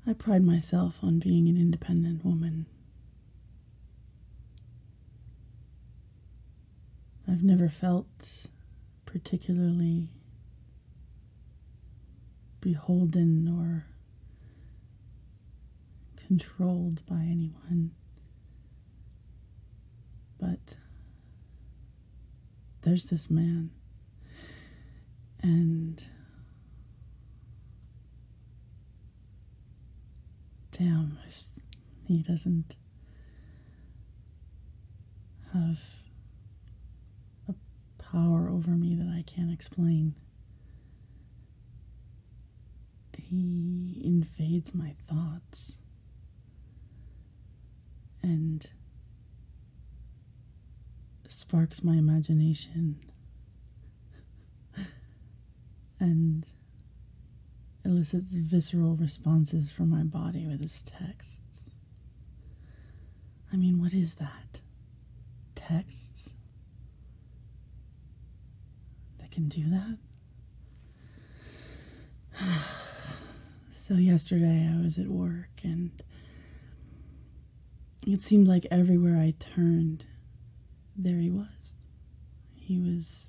I pride myself on being an independent woman. I've never felt particularly beholden or controlled by anyone. But there's this man, and damn, if he doesn't have a power over me that I can't explain. He invades my thoughts and sparks my imagination and elicits visceral responses from my body with his texts. I mean, what is that? Texts that can do that? So yesterday I was at work, and it seemed like everywhere I turned, there he was. He was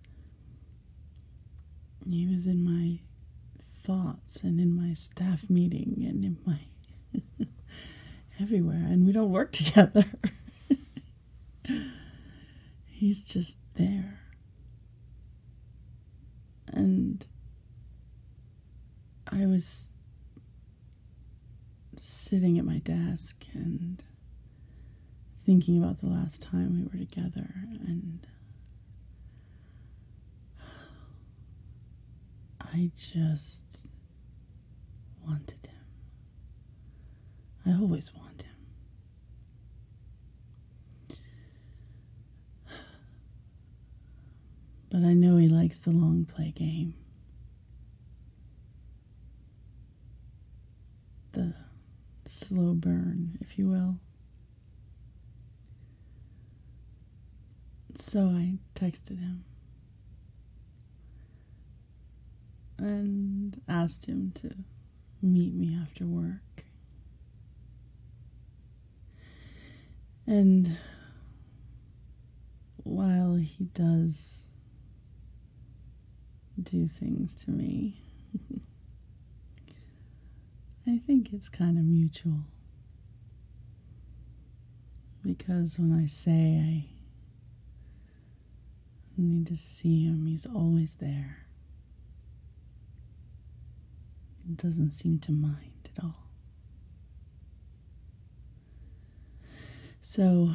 in my thoughts and in my staff meeting and in my everywhere, and we don't work together. He's just there. And I was sitting at my desk and thinking about the last time we were together, and I just wanted him. I always want him. But I know he likes the long play game. The slow burn, if you will. So I texted him and asked him to meet me after work. And while he does do things to me, I think it's kind of mutual. Because when I say I need to see him, he's always there. He doesn't seem to mind at all. So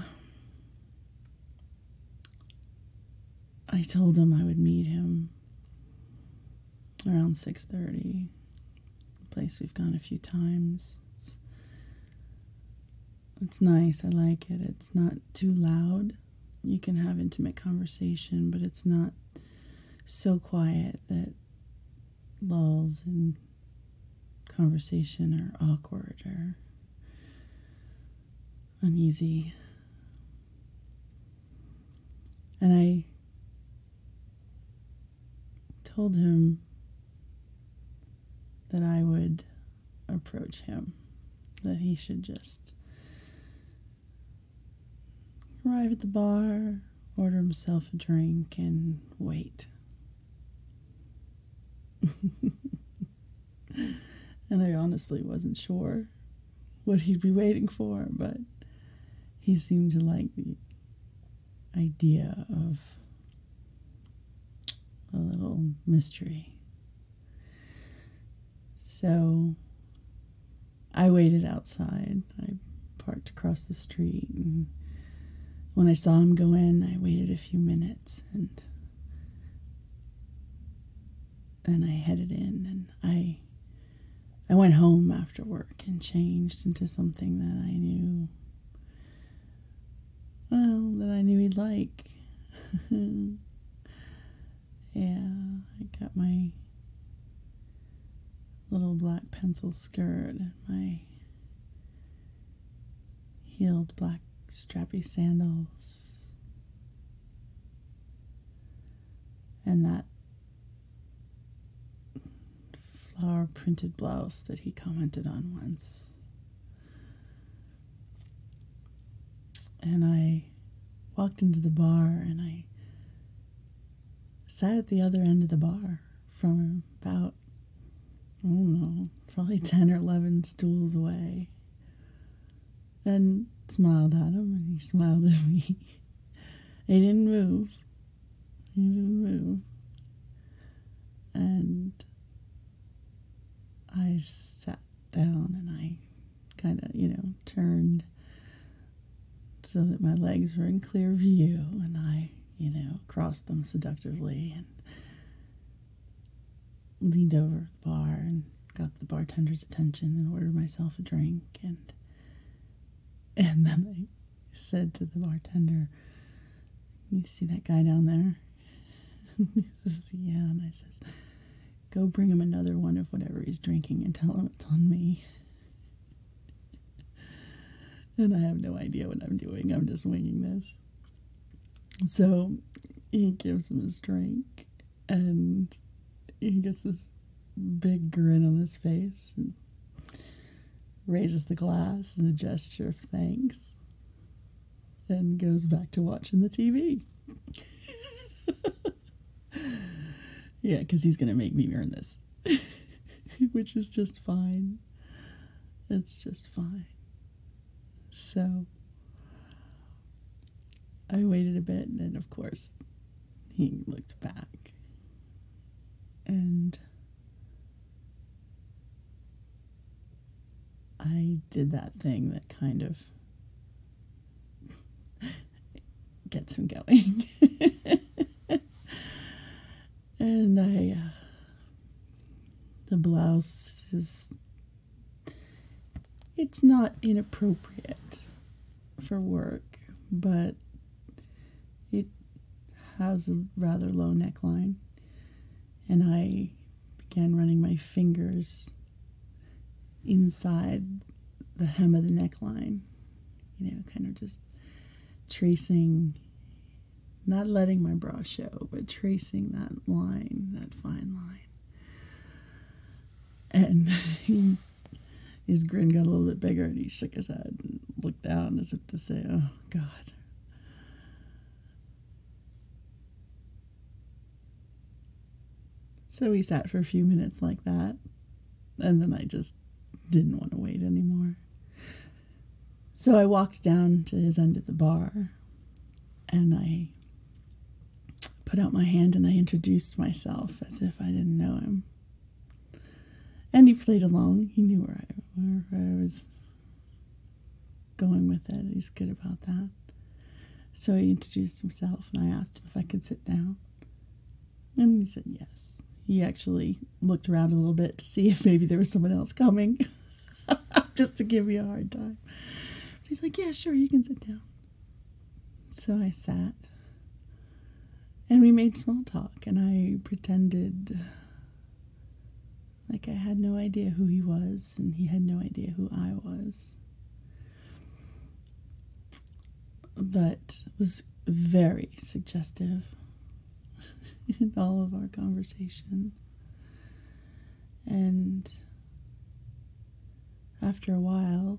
I told him I would meet him around 6:30. A place we've gone a few times. It's nice. I like it. It's not too loud. You can have intimate conversation, but it's not so quiet that lulls in conversation are awkward or uneasy. And I told him that I would approach him, that he should just arrive at the bar, order himself a drink, and wait. And I honestly wasn't sure what he'd be waiting for, but he seemed to like the idea of a little mystery. So I waited outside. I parked across the street, and when I saw him go in, I waited a few minutes, and then I headed in, and I went home after work and changed into something that I knew, he'd like. Yeah, I got my little black pencil skirt and my heeled black strappy sandals, and that flower printed blouse that he commented on once. And I walked into the bar and I sat at the other end of the bar from about, I don't know, probably 10 or 11 stools away, and smiled at him, and he smiled at me. He didn't move. And I sat down and I kind of, turned so that my legs were in clear view, and I, crossed them seductively and leaned over the bar and got the bartender's attention and ordered myself a drink, and then I said to the bartender, "You see that guy down there?" He says, "Yeah," and I says, "Go bring him another one of whatever he's drinking and tell him it's on me." And I have no idea what I'm doing. I'm just winging this. So he gives him his drink, and he gets this big grin on his face and raises the glass in a gesture of thanks and goes back to watching the TV. Yeah, because he's going to make me earn this. Which is just fine. It's just fine. So I waited a bit, and then, of course, he looked back. And I did that thing that kind of gets him going. And the blouse it's not inappropriate for work, but it has a rather low neckline. And I began running my fingers inside the hem of the neckline, kind of just tracing, not letting my bra show, but tracing that line, that fine line. And his grin got a little bit bigger, and he shook his head and looked down as if to say, "Oh, God." So we sat for a few minutes like that, and then I just didn't want to wait anymore. So I walked down to his end of the bar, and I put out my hand and I introduced myself as if I didn't know him. And he played along. He knew where I was going with it. He's good about that. So he introduced himself, and I asked him if I could sit down. And he said yes. He actually looked around a little bit to see if maybe there was someone else coming, just to give me a hard time. But he's like, "Yeah, sure, you can sit down." So I sat, and we made small talk, and I pretended like I had no idea who he was, and he had no idea who I was. But it was very suggestive in all of our conversation. And after a while,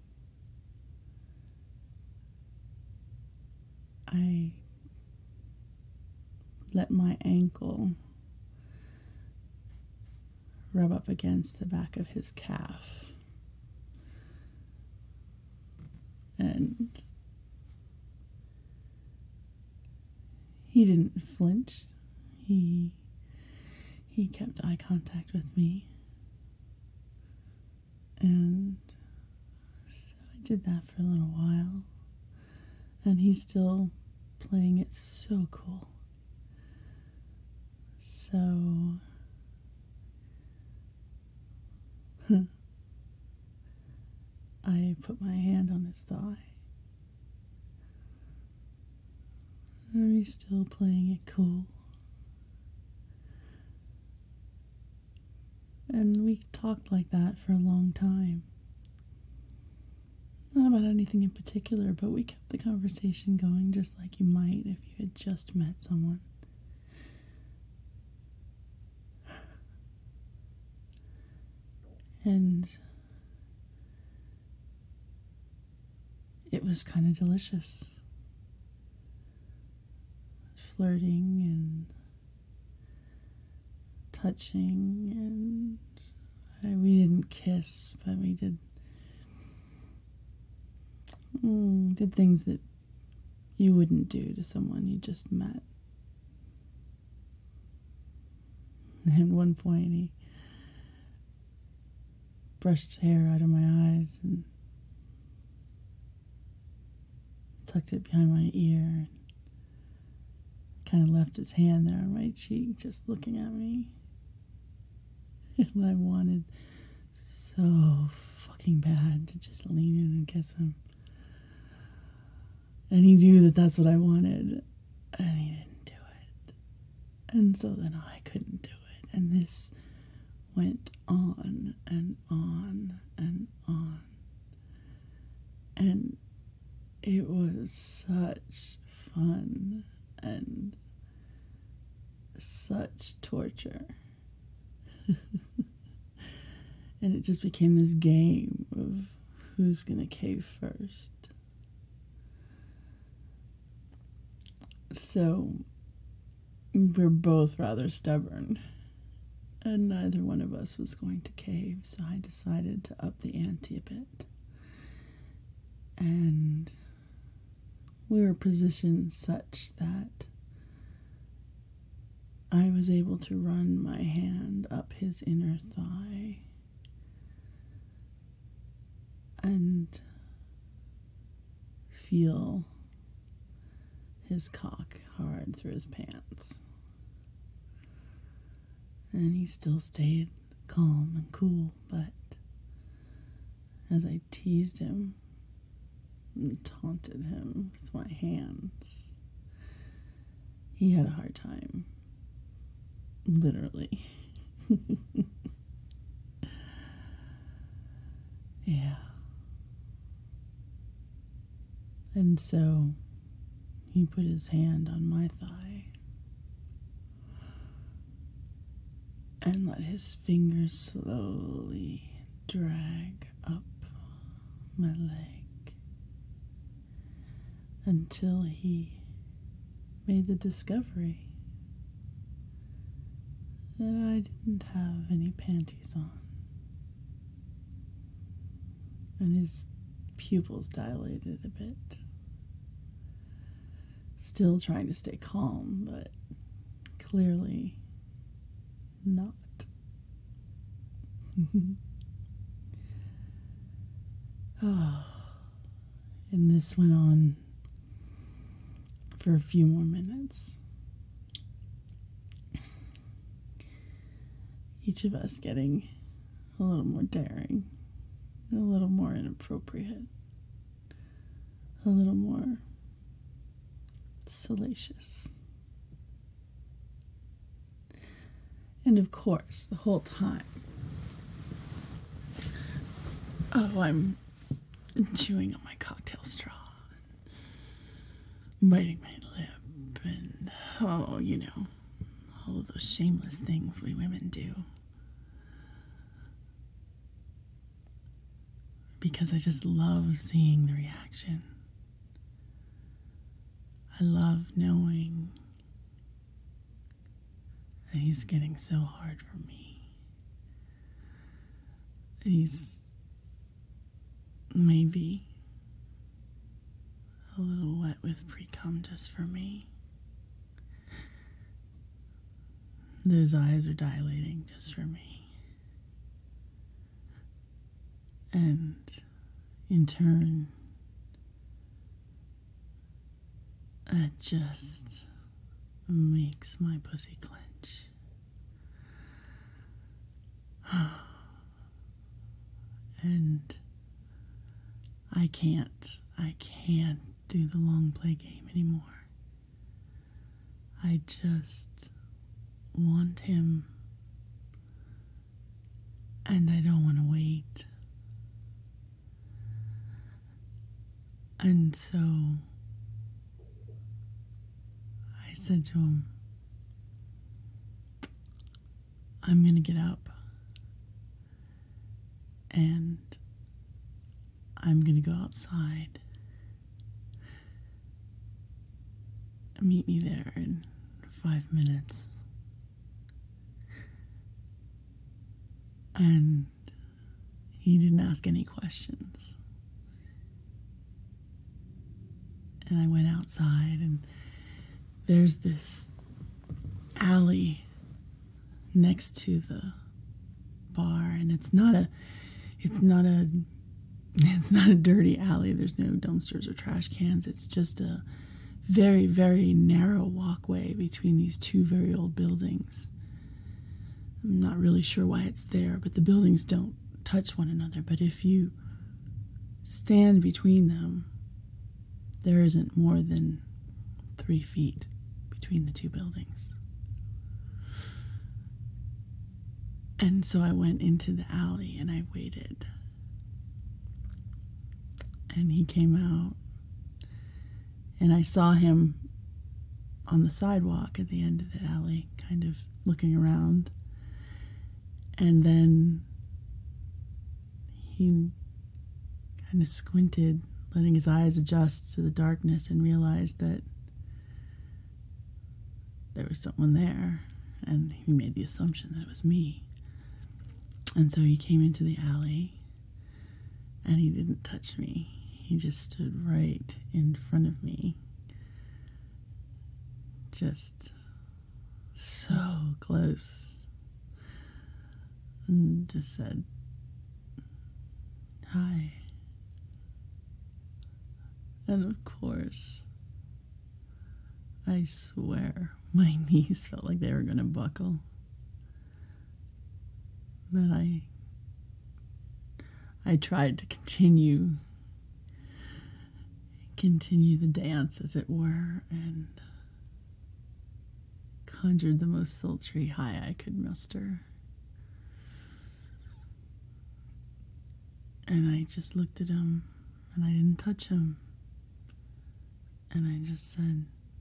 I let my ankle rub up against the back of his calf. And he didn't flinch. He kept eye contact with me. And so I did that for a little while. And he's still playing it so cool. So I put my hand on his thigh. And he's still playing it cool. And we talked like that for a long time. Not about anything in particular, but we kept the conversation going just like you might if you had just met someone. And it was kind of delicious. Flirting and touching, and we didn't kiss, but we did things that you wouldn't do to someone you just met. And at one point, he brushed hair out of my eyes and tucked it behind my ear and kind of left his hand there on my cheek, just looking at me. And I wanted so fucking bad to just lean in and kiss him. And he knew that that's what I wanted, and he didn't do it. And so then I couldn't do it. And this went on and on and on. And it was such fun and such torture. And it just became this game of who's going to cave first. So we're both rather stubborn, and neither one of us was going to cave, so I decided to up the ante a bit. And we were positioned such that I was able to run my hand up his inner thigh and feel his cock hard through his pants. And he still stayed calm and cool, but as I teased him and taunted him with my hands, he had a hard time. Literally. Yeah. And so he put his hand on my thigh and let his fingers slowly drag up my leg until he made the discovery that I didn't have any panties on. And his pupils dilated a bit. Still trying to stay calm, but clearly not. And this went on for a few more minutes. Each of us getting a little more daring, a little more inappropriate, a little more salacious. And of course, the whole time, I'm chewing on my cocktail straw, and biting my lip, and all of those shameless things we women do. Because I just love seeing the reaction. I love knowing that he's getting so hard for me. He's maybe a little wet with pre-cum just for me. That his eyes are dilating just for me. And in turn, it just makes my pussy clench. And I can't do the long play game anymore. I just want him, and I don't want to wait. And so I said to him, I'm going to get up and I'm going to go outside. Meet me there in 5 minutes. And he didn't ask any questions. And I went outside, and there's this alley next to the bar, and it's not a dirty alley. There's no dumpsters or trash cans. It's just a very, very narrow walkway between these two very old buildings. I'm not really sure why it's there, but the buildings don't touch one another. But if you stand between them, there isn't more than 3 feet between the two buildings. And so I went into the alley and I waited. And he came out. And I saw him on the sidewalk at the end of the alley, kind of looking around. And then he kind of squinted, letting his eyes adjust to the darkness, and realized that there was someone there. And he made the assumption that it was me. And so he came into the alley, and he didn't touch me. He just stood right in front of me, just so close, and just said, "Hi." And of course, I swear, my knees felt like they were going to buckle. That I tried to continue the dance, as it were, and conjured the most sultry high I could muster. And I just looked at him, and I didn't touch him. And I just said,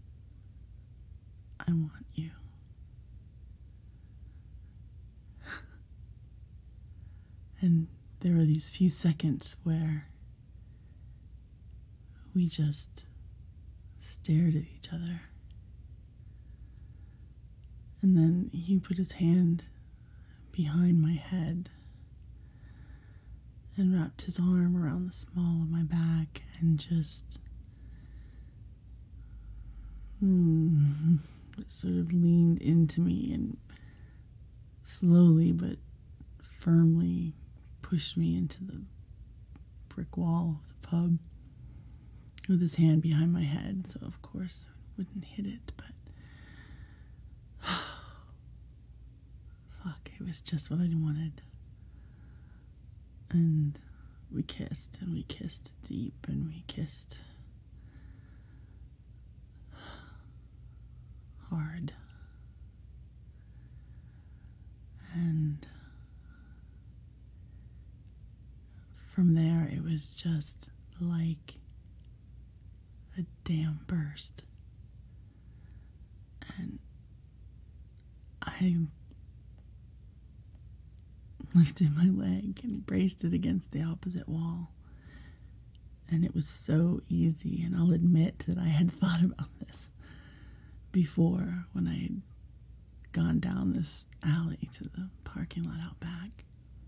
"I want you." And there were these few seconds where we just stared at each other. And then he put his hand behind my head and wrapped his arm around the small of my back and just sort of leaned into me and slowly but firmly pushed me into the brick wall of the pub with his hand behind my head, so of course I wouldn't hit it, but fuck, it was just what I wanted. And we kissed, and we kissed deep, and we kissed hard. And from there, it was just like a dam burst. And I lifted my leg and braced it against the opposite wall. And it was so easy, and I'll admit that I had thought about this before when I had gone down this alley to the parking lot out back.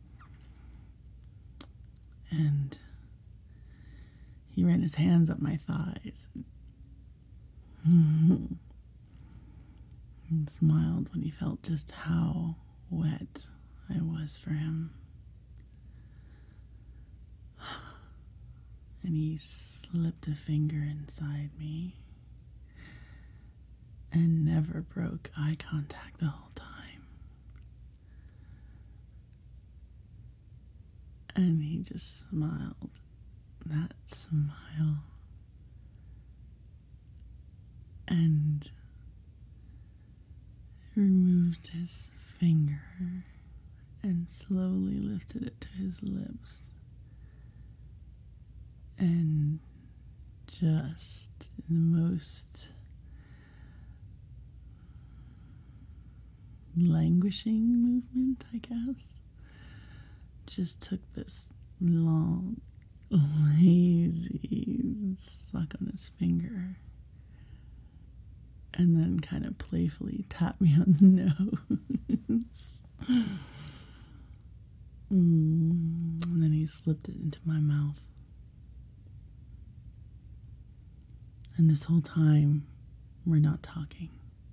And he ran his hands up my thighs and smiled when he felt just how wet I was for him. And he slipped a finger inside me and never broke eye contact the whole time. And he just smiled, that smile, and removed his finger and slowly lifted it to his lips. And just in the most languishing movement, I guess, just took this long, lazy suck on his finger and then kind of playfully tapped me on the nose. And then he slipped it into my mouth. And this whole time, we're not talking.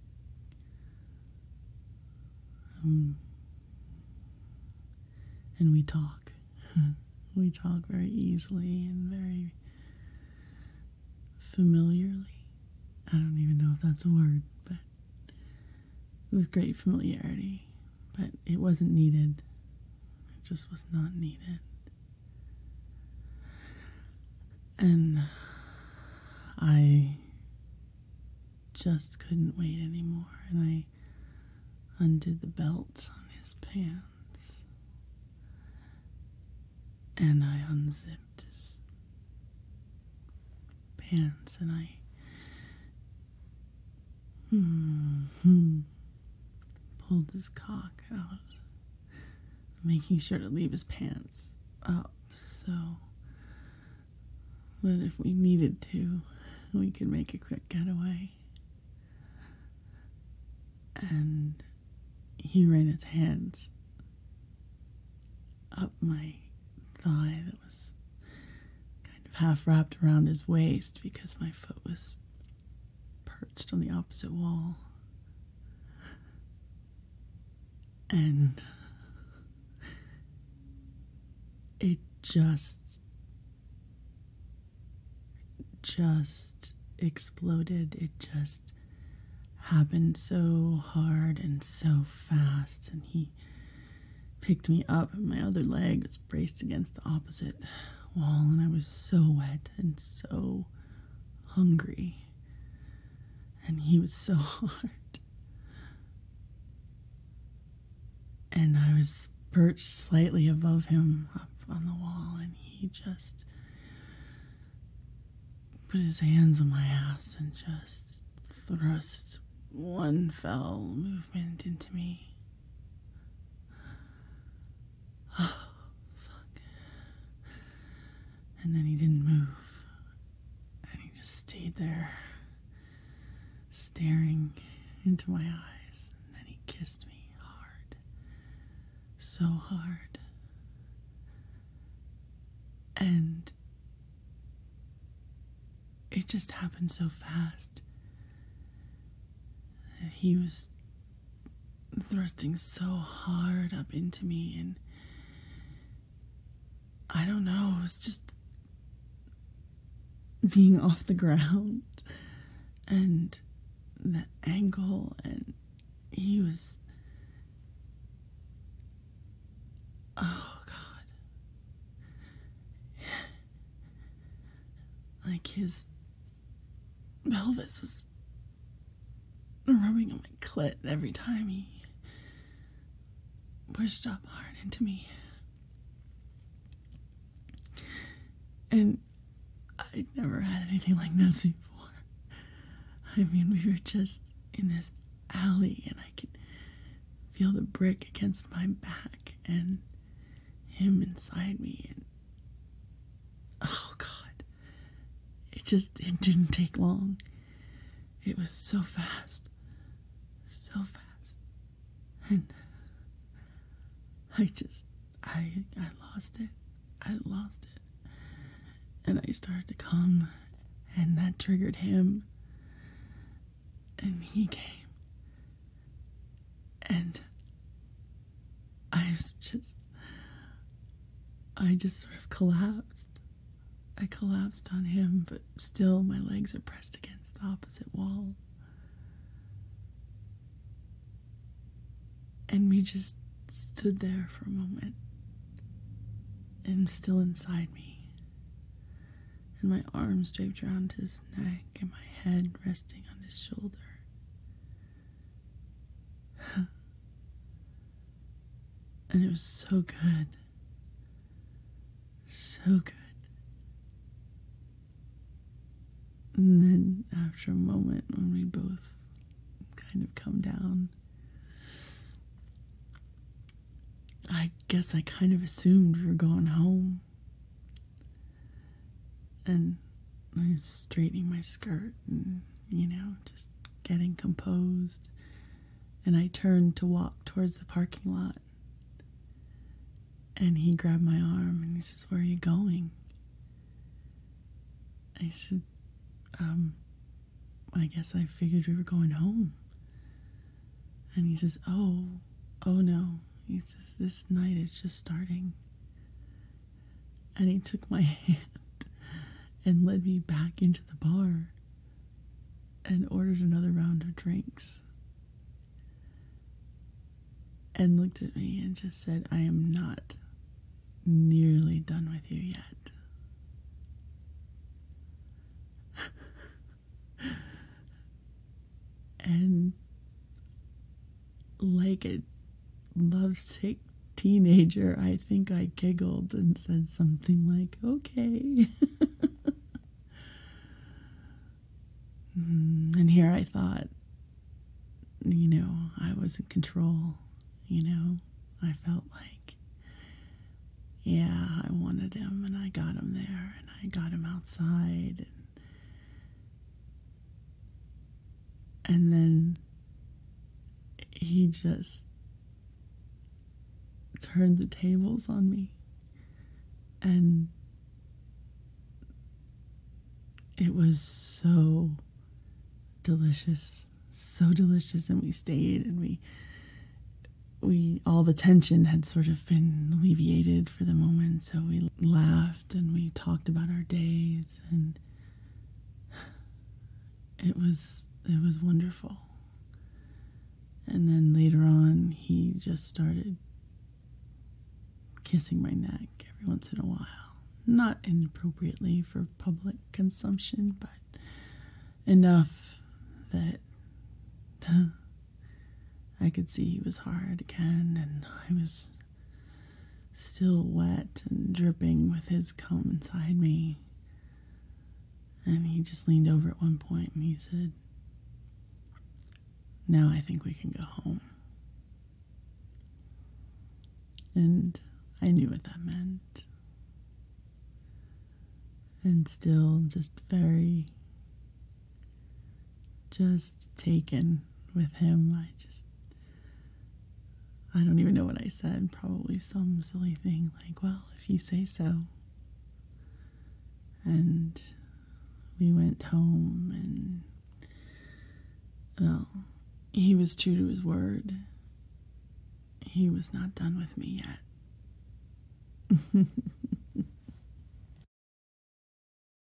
And we talk. We talk very easily and very familiarly. I don't even know if that's a word, but with great familiarity. But it wasn't needed. It just was not needed. And I just couldn't wait anymore, and I undid the belts on his pants, and I unzipped his pants, and I pulled his cock out, making sure to leave his pants up so that if we needed to, we could make a quick getaway. And he ran his hands up my thigh that was kind of half wrapped around his waist because my foot was perched on the opposite wall. And it just exploded. It just happened so hard and so fast, and he picked me up and my other leg was braced against the opposite wall, and I was so wet and so hungry, and he was so hard, and I was perched slightly above him up on the wall, and he just put his hands on my ass and just thrust one foul movement into me. Oh, fuck. And then he didn't move. And he just stayed there, staring into my eyes. And then he kissed me hard. So hard. And it just happened so fast. He was thrusting so hard up into me, and I don't know, it was just being off the ground and the angle, and he was, oh God, like his pelvis was rubbing on my clit every time he pushed up hard into me. And I'd never had anything like this before. I mean, we were just in this alley, and I could feel the brick against my back and him inside me, and oh God, it didn't take long. It was so fast. So fast. And I lost it. I lost it. And I started to come, and that triggered him. And he came. And I just sort of collapsed. I collapsed on him, but still my legs are pressed against the opposite wall. And we just stood there for a moment, and still inside me, and my arms draped around his neck and my head resting on his shoulder. And it was so good. So good. And then after a moment when we both kind of come down, I guess I kind of assumed we were going home. And I was straightening my skirt and, just getting composed. And I turned to walk towards the parking lot. And he grabbed my arm and he says, "Where are you going?" I said, I guess I figured we were going home. And he says, oh no. He says, "This night is just starting." And he took my hand and led me back into the bar and ordered another round of drinks. And looked at me and just said, "I am not nearly done with you yet." And like a lovesick teenager, I think I giggled and said something like, "Okay." And here I thought, I was in control. I felt like, yeah, I wanted him and I got him there and I got him outside. And then he just turned the tables on me. And it was so delicious. So delicious. And we stayed and we all the tension had sort of been alleviated for the moment. So we laughed and we talked about our days, and it was wonderful. And then later on, he just started kissing my neck every once in a while. Not inappropriately for public consumption, but enough that I could see he was hard again, and I was still wet and dripping with his cum inside me. And he just leaned over at one point and he said, "Now I think we can go home." And I knew what that meant. And still just taken with him. I don't even know what I said. Probably some silly thing like, "Well, if you say so." And we went home, and, well, he was true to his word. He was not done with me yet.